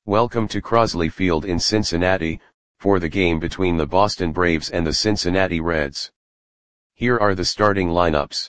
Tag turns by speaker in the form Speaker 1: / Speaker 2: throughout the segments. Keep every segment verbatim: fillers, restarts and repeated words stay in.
Speaker 1: Welcome to Crosley Field in Cincinnati, for the game between the Boston Braves and the Cincinnati Reds. Here are the starting lineups.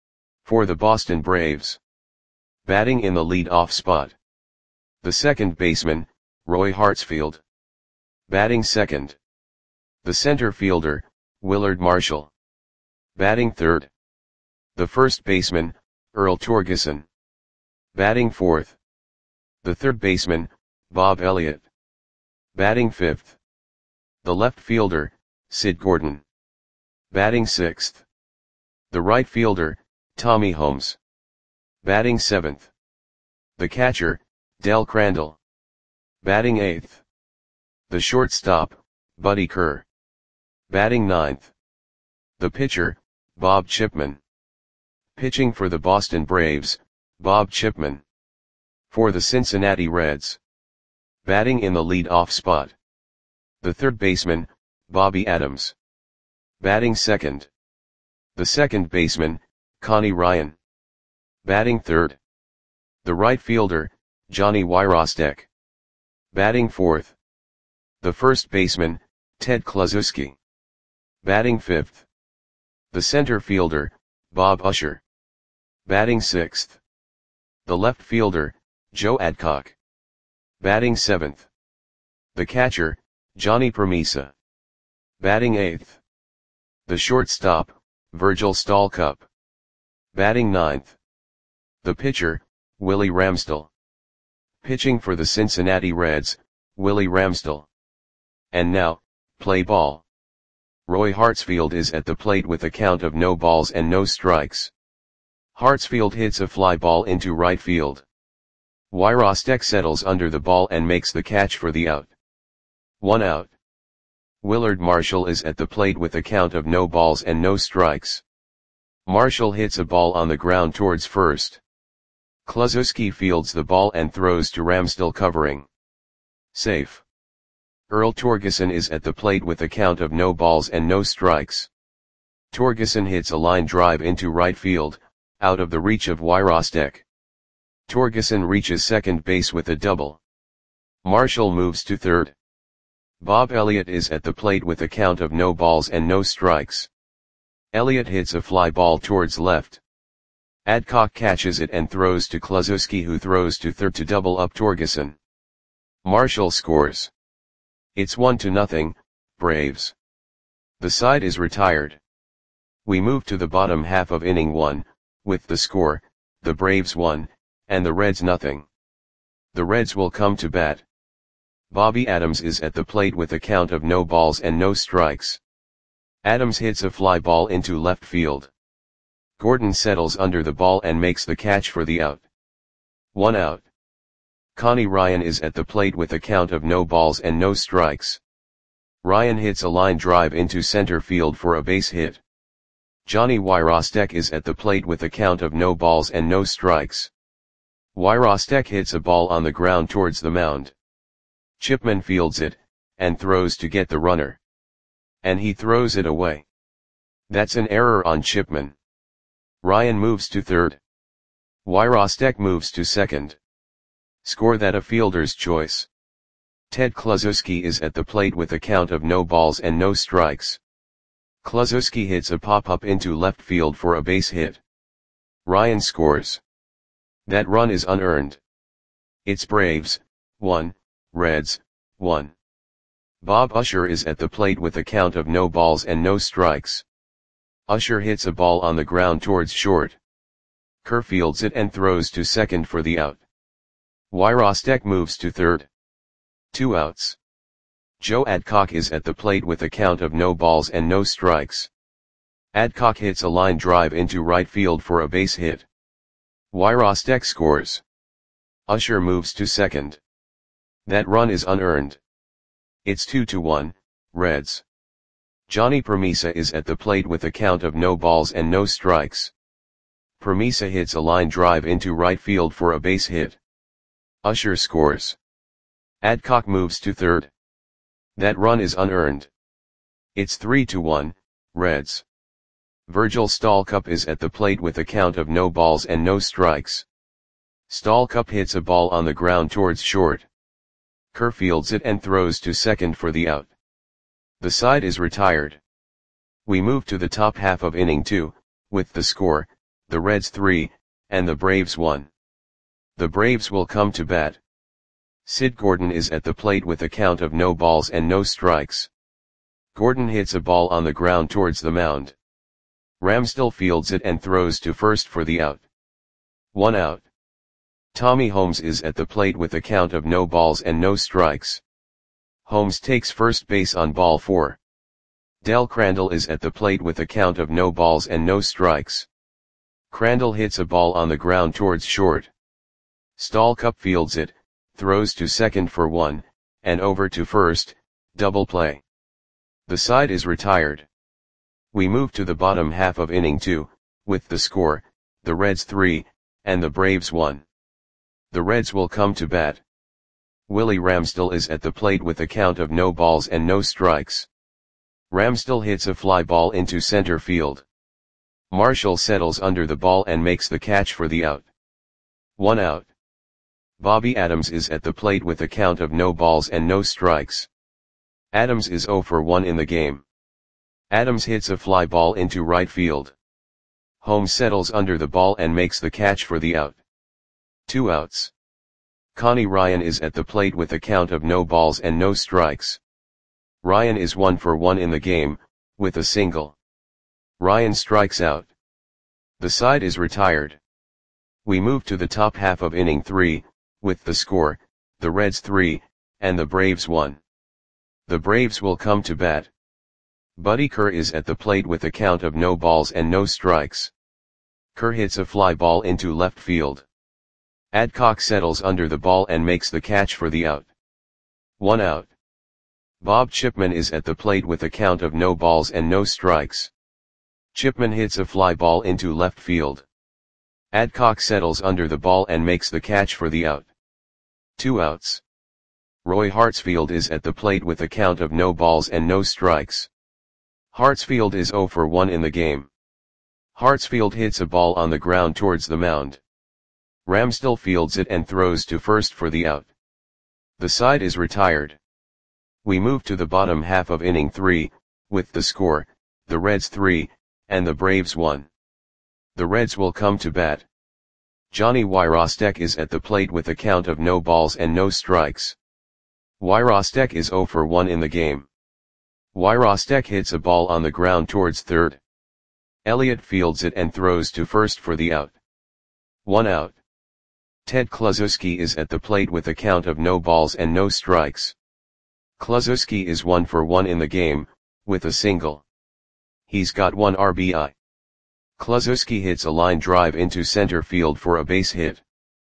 Speaker 1: For the Boston Braves. Batting in the lead-off spot. The second baseman, Roy Hartsfield. Batting second. The center fielder, Willard Marshall. Batting third. The first baseman, Earl Torgeson. Batting fourth. The third baseman, Bob Elliott. Batting fifth. The left fielder, Sid Gordon. Batting sixth. The right fielder, Tommy Holmes. Batting seventh. The catcher, Del Crandall. Batting eighth. The shortstop, Buddy Kerr. Batting ninth. The pitcher, Bob Chipman. Pitching for the Boston Braves, Bob Chipman. For the Cincinnati Reds. Batting in the lead-off spot. The third baseman, Bobby Adams. Batting second. The second baseman, Connie Ryan. Batting third. The right fielder, Johnny Wyrostek. Batting fourth. The first baseman, Ted Kluszewski. Batting fifth. The center fielder, Bob Usher. Batting sixth. The left fielder, Joe Adcock. Batting seventh. The catcher, Johnny Permisa. Batting eighth. The shortstop, Virgil Stalcup. Batting ninth. The pitcher, Willie Ramsdell. Pitching for the Cincinnati Reds, Willie Ramsdell. And now, play ball. Roy Hartsfield is at the plate with a count of no balls and no strikes. Hartsfield hits a fly ball into right field. Wyrostek settles under the ball and makes the catch for the out. One out. Willard Marshall is at the plate with a count of no balls and no strikes. Marshall hits a ball on the ground towards first. Kluszewski fields the ball and throws to Ramsdell covering. Safe. Earl Torgeson is at the plate with a count of no balls and no strikes. Torgeson hits a line drive into right field, out of the reach of Wyrostek. Torgeson reaches second base with a double. Marshall moves to third. Bob Elliott is at the plate with a count of no balls and no strikes. Elliott hits a fly ball towards left. Adcock catches it and throws to Kluszewski, who throws to third to double up Torgeson. Marshall scores. It's one to nothing, Braves. The side is retired. We move to the bottom half of inning one, with the score, the Braves one, and the Reds nothing. The Reds will come to bat. Bobby Adams is at the plate with a count of no balls and no strikes. Adams hits a fly ball into left field. Gordon settles under the ball and makes the catch for the out. One out. Connie Ryan is at the plate with a count of no balls and no strikes. Ryan hits a line drive into center field for a base hit. Johnny Wyrostek is at the plate with a count of no balls and no strikes. Wyrostek hits a ball on the ground towards the mound. Chipman fields it, and throws to get the runner. And he throws it away. That's an error on Chipman. Ryan moves to third. Wyrostek moves to second. Score that a fielder's choice. Ted Kluszewski is at the plate with a count of no balls and no strikes. Kluszewski hits a pop-up into left field for a base hit. Ryan scores. That run is unearned. It's Braves, one, Reds, one. Bob Usher is at the plate with a count of no balls and no strikes. Usher hits a ball on the ground towards short. Kerr fields it and throws to second for the out. Wyrostek moves to third. Two outs. Joe Adcock is at the plate with a count of no balls and no strikes. Adcock hits a line drive into right field for a base hit. Wyrostek scores. Usher moves to second. That run is unearned. It's two to one, Reds. Johnny Permisa is at the plate with a count of no balls and no strikes. Permisa hits a line drive into right field for a base hit. Usher scores. Adcock moves to third. That run is unearned. It's three to one, Reds. Virgil Stalcup is at the plate with a count of no balls and no strikes. Stalcup hits a ball on the ground towards short. Kerr fields it and throws to second for the out. The side is retired. We move to the top half of inning two, with the score, the Reds three, and the Braves one. The Braves will come to bat. Sid Gordon is at the plate with a count of no balls and no strikes. Gordon hits a ball on the ground towards the mound. Ramsdell fields it and throws to first for the out. One out. Tommy Holmes is at the plate with a count of no balls and no strikes. Holmes takes first base on ball four. Del Crandall is at the plate with a count of no balls and no strikes. Crandall hits a ball on the ground towards short. Stallcup fields it, throws to second for one, and over to first, double play. The side is retired. We move to the bottom half of inning two, with the score, the Reds three, and the Braves one. The Reds will come to bat. Willie Ramsdell is at the plate with a count of no balls and no strikes. Ramsdell hits a fly ball into center field. Marshall settles under the ball and makes the catch for the out. One out. Bobby Adams is at the plate with a count of no balls and no strikes. Adams is oh for one in the game. Adams hits a fly ball into right field. Holmes settles under the ball and makes the catch for the out. Two outs. Connie Ryan is at the plate with a count of no balls and no strikes. Ryan is one for one in the game, with a single. Ryan strikes out. The side is retired. We move to the top half of inning three, with the score, the Reds three, and the Braves one. The Braves will come to bat. Buddy Kerr is at the plate with a count of no balls and no strikes. Kerr hits a fly ball into left field. Adcock settles under the ball and makes the catch for the out. One out. Bob Chipman is at the plate with a count of no balls and no strikes. Chipman hits a fly ball into left field. Adcock settles under the ball and makes the catch for the out. Two outs. Roy Hartsfield is at the plate with a count of no balls and no strikes. Hartsfield is oh for one in the game. Hartsfield hits a ball on the ground towards the mound. Ramsdell fields it and throws to first for the out. The side is retired. We move to the bottom half of inning three, with the score, the Reds three, and the Braves one. The Reds will come to bat. Johnny Wyrostek is at the plate with a count of no balls and no strikes. Wyrostek is oh for one in the game. Wyrostek hits a ball on the ground towards third. Elliott fields it and throws to first for the out. One out. Ted Kluszewski is at the plate with a count of no balls and no strikes. Kluszewski is one for one in the game, with a single. He's got one R B I. Kluszewski hits a line drive into center field for a base hit.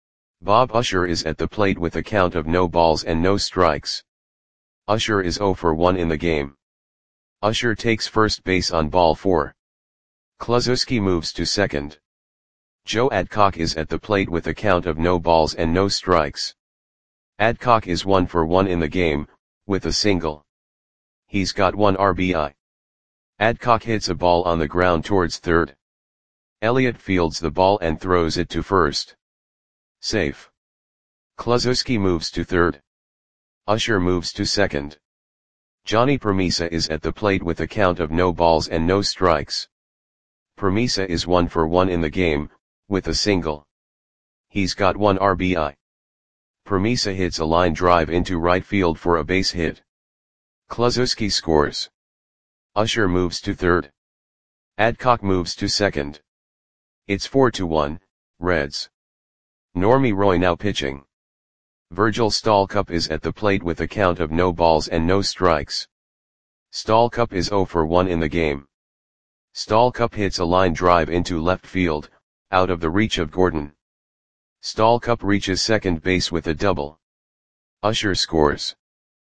Speaker 1: Bob Usher is at the plate with a count of no balls and no strikes. Usher is oh for one in the game. Usher takes first base on ball four. Kluszewski moves to second. Joe Adcock is at the plate with a count of no balls and no strikes. Adcock is one for one in the game, with a single. He's got one R B I. Adcock hits a ball on the ground towards third. Elliott fields the ball and throws it to first. Safe. Kluszewski moves to third. Usher moves to second. Johnny Permisa is at the plate with a count of no balls and no strikes. Permisa is one for one in the game, with a single. He's got one R B I. Permisa hits a line drive into right field for a base hit. Kluszewski scores. Usher moves to third. Adcock moves to second. It's four to one, Reds. Normie Roy now pitching. Virgil Stallcup is at the plate with a count of no balls and no strikes. Stallcup is oh for one in the game. Stallcup hits a line drive into left field, out of the reach of Gordon. Stallcup reaches second base with a double. Usher scores.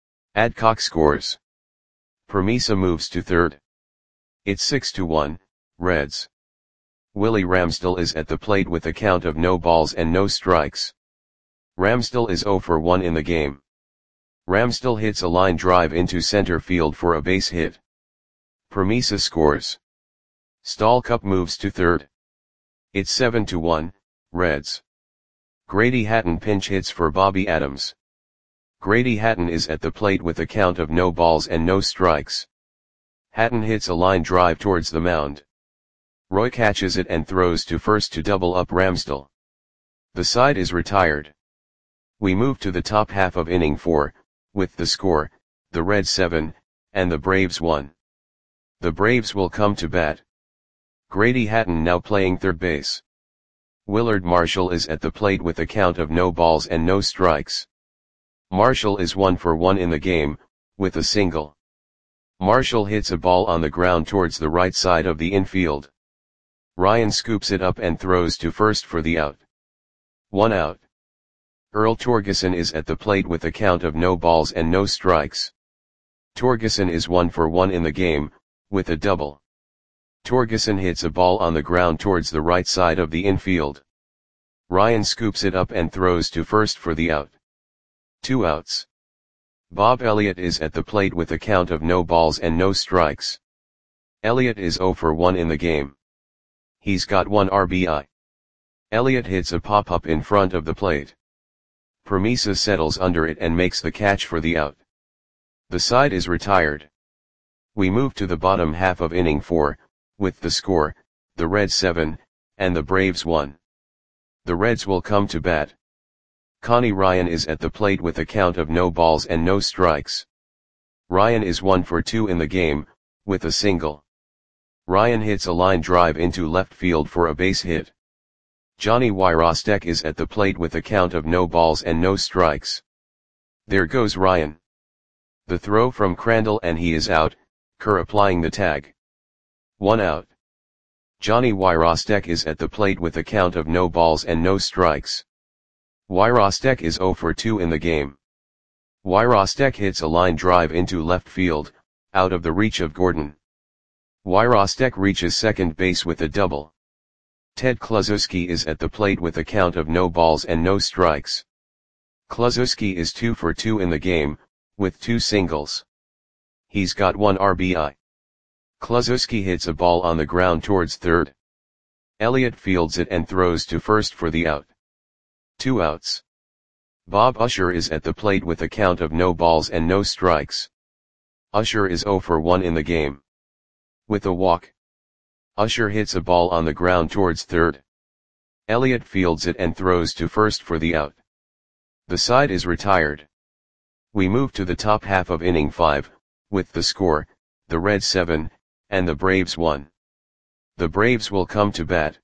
Speaker 1: Adcock scores. Permisa moves to third. It's six to one, Reds. Willie Ramsdell is at the plate with a count of no balls and no strikes. Ramsdell is oh for one in the game. Ramsdell hits a line drive into center field for a base hit. Permisa scores. Stallcup moves to third. It's seven to one, Reds. Grady Hatton pinch hits for Bobby Adams. Grady Hatton is at the plate with a count of no balls and no strikes. Hatton hits a line drive towards the mound. Roy catches it and throws to first to double up Ramsdell. The side is retired. We move to the top half of inning four, with the score, the Reds seven, and the Braves one. The Braves will come to bat. Grady Hatton now playing third base. Willard Marshall is at the plate with a count of no balls and no strikes. Marshall is one for one in the game, with a single. Marshall hits a ball on the ground towards the right side of the infield. Ryan scoops it up and throws to first for the out. One out. Earl Torgeson is at the plate with a count of no balls and no strikes. Torgeson is one for one in the game, with a double. Torgeson hits a ball on the ground towards the right side of the infield. Ryan scoops it up and throws to first for the out. Two outs. Bob Elliott is at the plate with a count of no balls and no strikes. Elliott is zero for one in the game. He's got one R B I. Elliott hits a pop-up in front of the plate. Premisa settles under it and makes the catch for the out. The side is retired. We move to the bottom half of inning four, with the score, the Reds seven, and the Braves one. The Reds will come to bat. Connie Ryan is at the plate with a count of no balls and no strikes. Ryan is one for two in the game, with a single. Ryan hits a line drive into left field for a base hit. Johnny Wyrostek is at the plate with a count of no balls and no strikes. There goes Ryan. The throw from Crandall and he is out, Kerr applying the tag. One out. Johnny Wyrostek is at the plate with a count of no balls and no strikes. Wyrostek is zero for two in the game. Wyrostek hits a line drive into left field, out of the reach of Gordon. Wyrostek reaches second base with a double. Ted Kluszewski is at the plate with a count of no balls and no strikes. Kluszewski is two for two in the game, with two singles. He's got one R B I. Kluszewski hits a ball on the ground towards third. Elliott fields it and throws to first for the out. Two outs. Bob Usher is at the plate with a count of no balls and no strikes. Usher is zero for one in the game. With a walk. Usher hits a ball on the ground towards third. Elliott fields it and throws to first for the out. The side is retired. We move to the top half of inning five, with the score, the Reds seven, and the Braves one. The Braves will come to bat.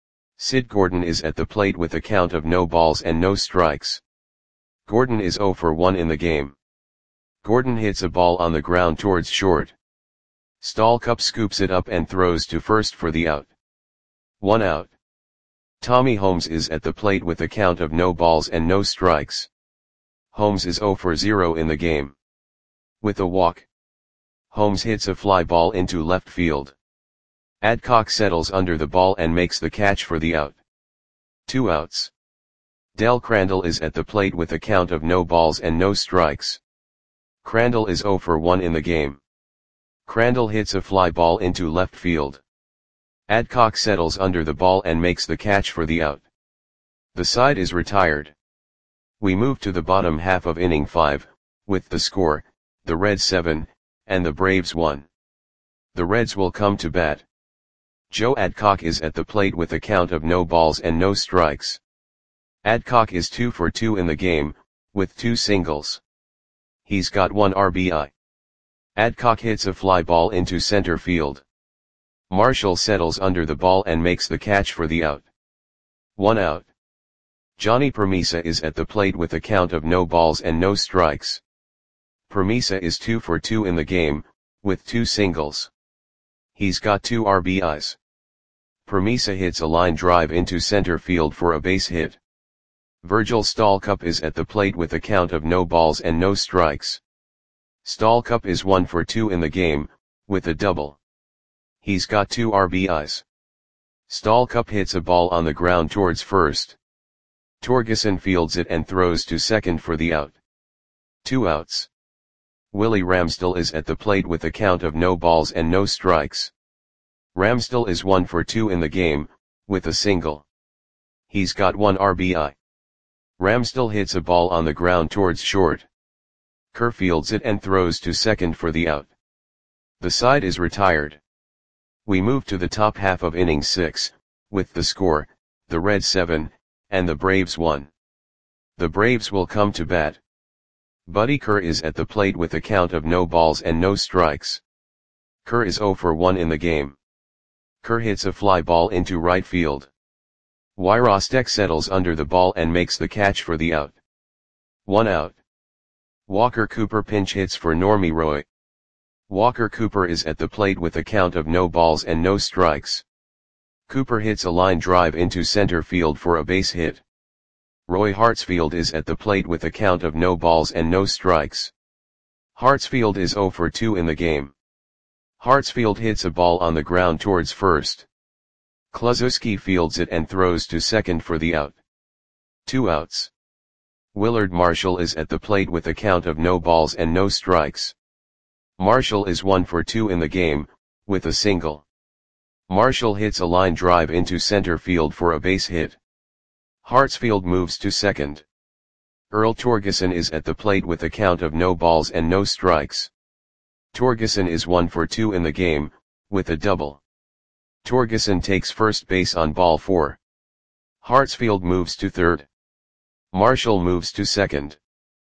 Speaker 1: Sid Gordon is at the plate with a count of no balls and no strikes. Gordon is zero for one in the game. Gordon hits a ball on the ground towards short. Stallcup scoops it up and throws to first for the out. One out. Tommy Holmes is at the plate with a count of no balls and no strikes. Holmes is zero for zero in the game. With a walk. Holmes hits a fly ball into left field. Adcock settles under the ball and makes the catch for the out. Two outs. Del Crandall is at the plate with a count of no balls and no strikes. Crandall is zero for one in the game. Crandall hits a fly ball into left field. Adcock settles under the ball and makes the catch for the out. The side is retired. We move to the bottom half of inning five, with the score, the Reds seven, and the Braves one. The Reds will come to bat. Joe Adcock is at the plate with a count of no balls and no strikes. Adcock is two for two in the game, with two singles. He's got one R B I. Adcock hits a fly ball into center field. Marshall settles under the ball and makes the catch for the out. One out. Johnny Premisa is at the plate with a count of no balls and no strikes. Premisa is two for two in the game, with two singles. He's got two R B Is. Premisa hits a line drive into center field for a base hit. Virgil Stallcup is at the plate with a count of no balls and no strikes. Stallcup is one for two in the game, with a double. He's got two R B Is. Stallcup hits a ball on the ground towards first. Torgeson fields it and throws to second for the out. Two outs. Willie Ramsdell is at the plate with a count of no balls and no strikes. Ramsdell is one for two in the game, with a single. He's got one R B I. Ramsdell hits a ball on the ground towards short. Kerr fields it and throws to second for the out. The side is retired. We move to the top half of inning six, with the score, the Reds seven, and the Braves one. The Braves will come to bat. Buddy Kerr is at the plate with a count of no balls and no strikes. Kerr is oh for one in the game. Kerr hits a fly ball into right field. Wyrostek settles under the ball and makes the catch for the out. One out. Walker Cooper pinch hits for Normie Roy. Walker Cooper is at the plate with a count of no balls and no strikes. Cooper hits a line drive into center field for a base hit. Roy Hartsfield is at the plate with a count of no balls and no strikes. Hartsfield is oh for two in the game. Hartsfield hits a ball on the ground towards first. Kluszewski fields it and throws to second for the out. Two outs. Willard Marshall is at the plate with a count of no balls and no strikes. Marshall is one for two in the game, with a single. Marshall hits a line drive into center field for a base hit. Hartsfield moves to second. Earl Torgeson is at the plate with a count of no balls and no strikes. Torgeson is one for two in the game, with a double. Torgeson takes first base on ball four. Hartsfield moves to third. Marshall moves to second.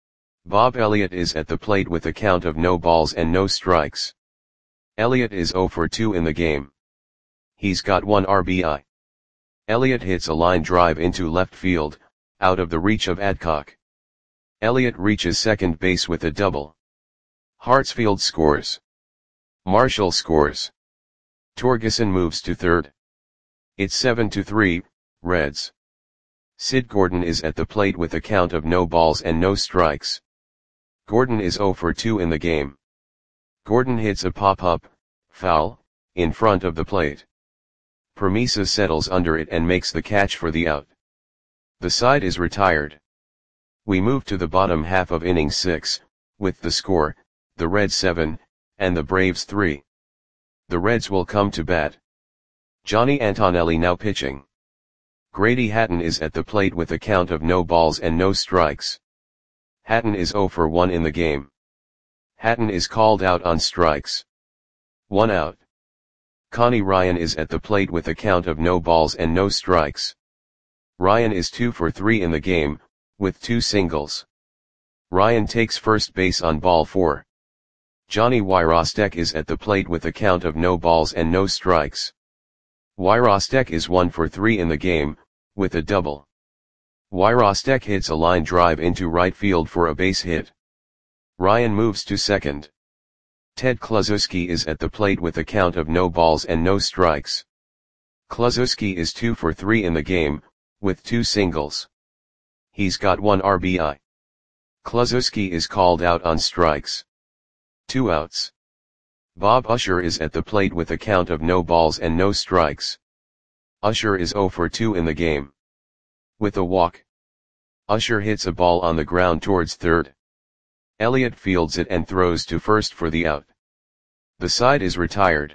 Speaker 1: Bob Elliott is at the plate with a count of no balls and no strikes. Elliott is oh for two in the game. He's got one R B I. Elliott hits a line drive into left field, out of the reach of Adcock. Elliott reaches second base with a double. Hartsfield scores. Marshall scores. Torgeson moves to third. It's seven to three, Reds. Sid Gordon is at the plate with a count of no balls and no strikes. Gordon is oh for two in the game. Gordon hits a pop-up, foul, in front of the plate. Promisa settles under it and makes the catch for the out. The side is retired. We move to the bottom half of inning six, with the score, the Reds seven, and the Braves three. The Reds will come to bat. Johnny Antonelli now pitching. Grady Hatton is at the plate with a count of no balls and no strikes. Hatton is oh for one in the game. Hatton is called out on strikes. One out. Connie Ryan is at the plate with a count of no balls and no strikes. Ryan is two for three in the game, with two singles. Ryan takes first base on ball four. Johnny Wyrostek is at the plate with a count of no balls and no strikes. Wyrostek is one for three in the game, with a double. Wyrostek hits a line drive into right field for a base hit. Ryan moves to second. Ted Kluszewski is at the plate with a count of no balls and no strikes. Kluszewski is two for three in the game, with two singles. He's got one R B I. Kluszewski is called out on strikes. Two outs. Bob Usher is at the plate with a count of no balls and no strikes. Usher is oh for two in the game. With a walk. Usher hits a ball on the ground towards third. Elliott fields it and throws to first for the out. The side is retired.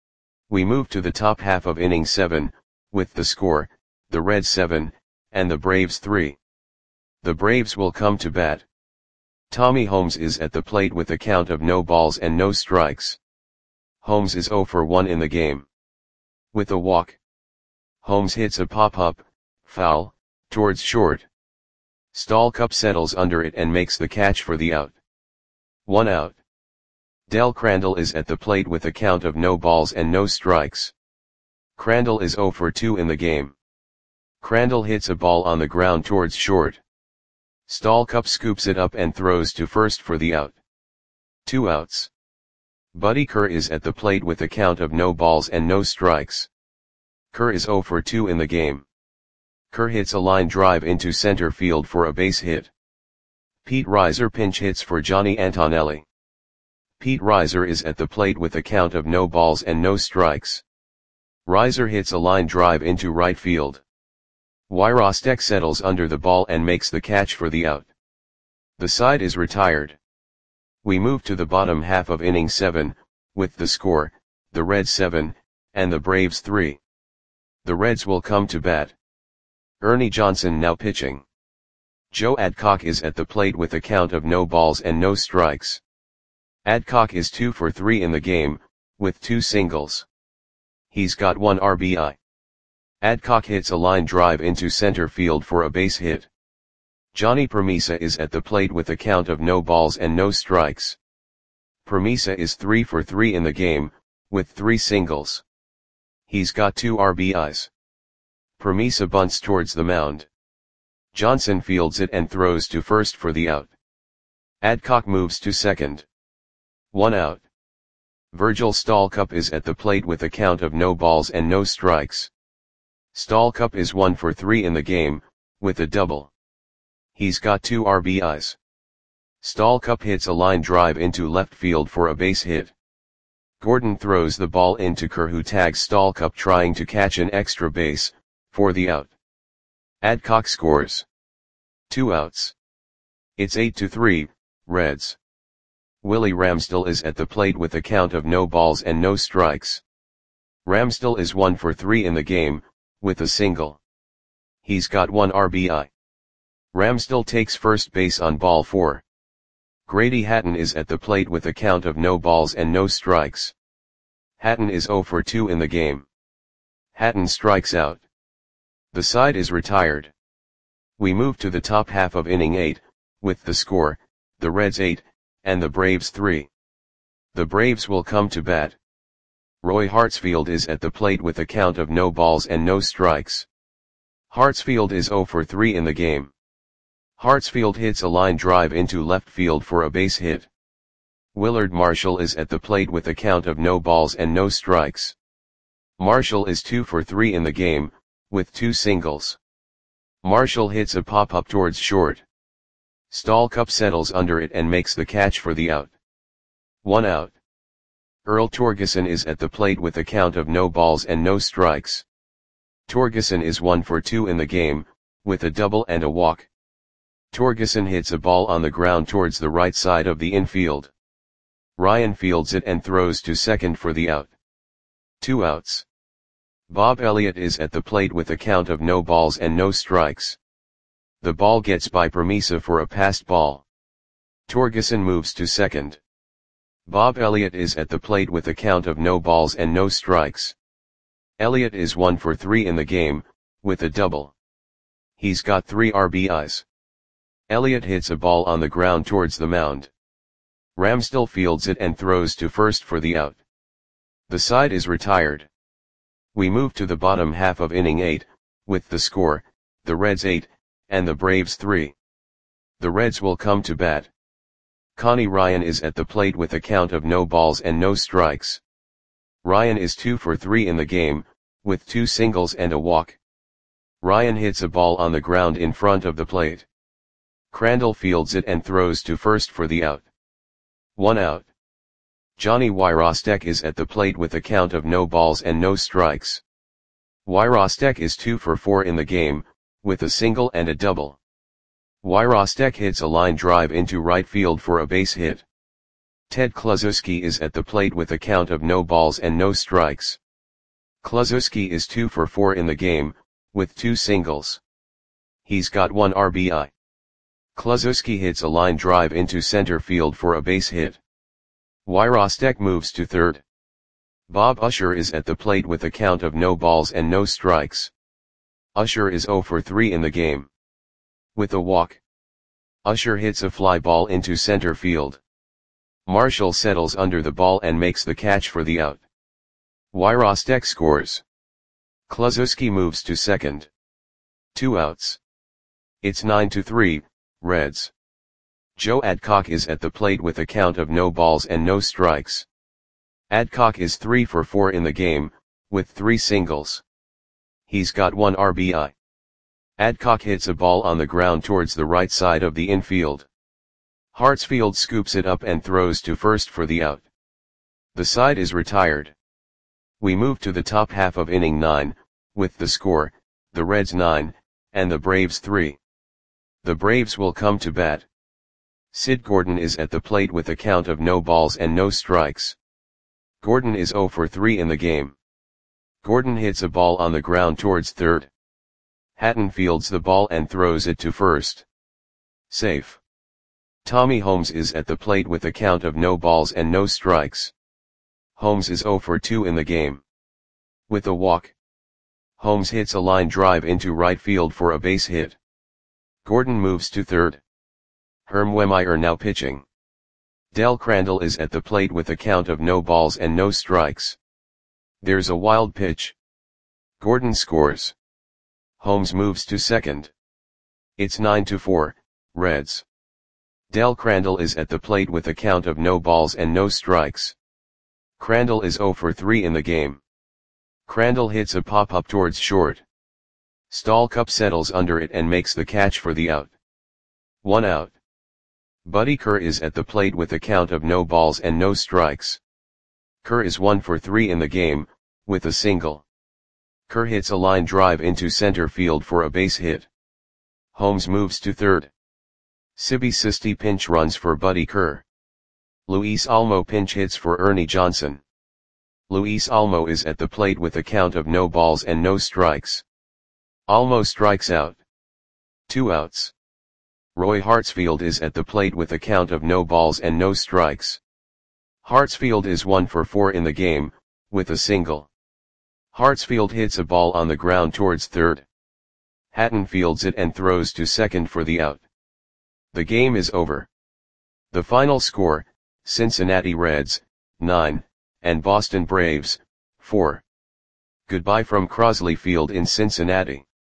Speaker 1: We move to the top half of inning seven, with the score, the Reds seven, and the Braves three. The Braves will come to bat. Tommy Holmes is at the plate with a count of no balls and no strikes. Holmes is oh for one in the game. With a walk. Holmes hits a pop-up, foul, towards short. Stallcup settles under it and makes the catch for the out. One out. Del Crandall is at the plate with a count of no balls and no strikes. Crandall is oh for two in the game. Crandall hits a ball on the ground towards short. Stallcup scoops it up and throws to first for the out. Two outs. Buddy Kerr is at the plate with a count of no balls and no strikes. Kerr is oh for two in the game. Kerr hits a line drive into center field for a base hit. Pete Reiser pinch hits for Johnny Antonelli. Pete Reiser is at the plate with a count of no balls and no strikes. Reiser hits a line drive into right field. Wyrostek settles under the ball and makes the catch for the out. The side is retired. We move to the bottom half of inning seven, with the score, the Reds seven, and the Braves three. The Reds will come to bat. Ernie Johnson now pitching. Joe Adcock is at the plate with a count of no balls and no strikes. Adcock is two for three in the game, with two singles. He's got one R B I. Adcock hits a line drive into center field for a base hit. Johnny Permisa is at the plate with a count of no balls and no strikes. Permisa is three for three in the game, with three singles. He's got two R B Is. Permisa bunts towards the mound. Johnson fields it and throws to first for the out. Adcock moves to second. One out. Virgil Stalcup is at the plate with a count of no balls and no strikes. Stalcup is one for three in the game, with a double. He's got two R B Is. Stalcup hits a line drive into left field for a base hit. Gordon throws the ball into Kerr, who tags Stalcup trying to catch an extra base, for the out. Adcock scores. Two outs. It's eight to three, Reds. Willie Ramsdell is at the plate with a count of no balls and no strikes. Ramsdell is one for three in the game, with a single. He's got one R B I. Ramsdell takes first base on ball four. Grady Hatton is at the plate with a count of no balls and no strikes. Hatton is zero for two in the game. Hatton strikes out. The side is retired. We move to the top half of inning eight, with the score, the Reds eight, and the Braves three. The Braves will come to bat. Roy Hartsfield is at the plate with a count of no balls and no strikes. Hartsfield is zero for three in the game. Hartsfield hits a line drive into left field for a base hit. Willard Marshall is at the plate with a count of no balls and no strikes. Marshall is two for three in the game, with two singles. Marshall hits a pop-up towards short. Stalcup settles under it and makes the catch for the out. One out. Earl Torgeson is at the plate with a count of no balls and no strikes. Torgeson is one for two in the game, with a double and a walk. Torgeson hits a ball on the ground towards the right side of the infield. Ryan fields it and throws to second for the out. Two outs. Bob Elliott is at the plate with a count of no balls and no strikes. The ball gets by Permisa for a passed ball. Torgeson moves to second. Bob Elliott is at the plate with a count of no balls and no strikes. Elliott is one for three in the game, with a double. He's got three R B Is. Elliott hits a ball on the ground towards the mound. Ramsdell fields it and throws to first for the out. The side is retired. We move to the bottom half of inning eight, with the score, the Reds eight, and the Braves three. The Reds will come to bat. Connie Ryan is at the plate with a count of no balls and no strikes. Ryan is two for three in the game, with two singles and a walk. Ryan hits a ball on the ground in front of the plate. Crandall fields it and throws to first for the out. One out. Johnny Wyrostek is at the plate with a count of no balls and no strikes. Wyrostek is two for four in the game, with a single and a double. Wyrostek hits a line drive into right field for a base hit. Ted Kluszewski is at the plate with a count of no balls and no strikes. Kluszewski is two for four in the game, with two singles. He's got one R B I. Kluszewski hits a line drive into center field for a base hit. Wyrostek moves to third. Bob Usher is at the plate with a count of no balls and no strikes. Usher is zero for three in the game. With a walk. Usher hits a fly ball into center field. Marshall settles under the ball and makes the catch for the out. Wyrostek scores. Kluszewski moves to second. Two outs. It's nine to three, Reds. Joe Adcock is at the plate with a count of no balls and no strikes. Adcock is three for four in the game, with three singles. He's got one R B I. Adcock hits a ball on the ground towards the right side of the infield. Hartsfield scoops it up and throws to first for the out. The side is retired. We move to the top half of inning nine, with the score, the Reds nine, and the Braves three. The Braves will come to bat. Sid Gordon is at the plate with a count of no balls and no strikes. Gordon is zero for three in the game. Gordon hits a ball on the ground towards third. Hatton fields the ball and throws it to first. Safe. Tommy Holmes is at the plate with a count of no balls and no strikes. Holmes is zero for two in the game. With a walk, Holmes hits a line drive into right field for a base hit. Gordon moves to third. Herm Wehmeyer now pitching. Del Crandall is at the plate with a count of no balls and no strikes. There's a wild pitch. Gordon scores. Holmes moves to second. It's nine to four, Reds. Del Crandall is at the plate with a count of no balls and no strikes. Crandall is zero for three in the game. Crandall hits a pop-up towards short. Stallcup settles under it and makes the catch for the out. One out. Buddy Kerr is at the plate with a count of no balls and no strikes. Kerr is one for three in the game, with a single. Kerr hits a line drive into center field for a base hit. Holmes moves to third. Sibby Sisti pinch runs for Buddy Kerr. Luis Almo pinch hits for Ernie Johnson. Luis Almo is at the plate with a count of no balls and no strikes. Almo strikes out. Two outs. Roy Hartsfield is at the plate with a count of no balls and no strikes. Hartsfield is one for four in the game, with a single. Hartsfield hits a ball on the ground towards third. Hatton fields it and throws to second for the out. The game is over. The final score, Cincinnati Reds, nine, and Boston Braves, four. Goodbye from Crosley Field in Cincinnati.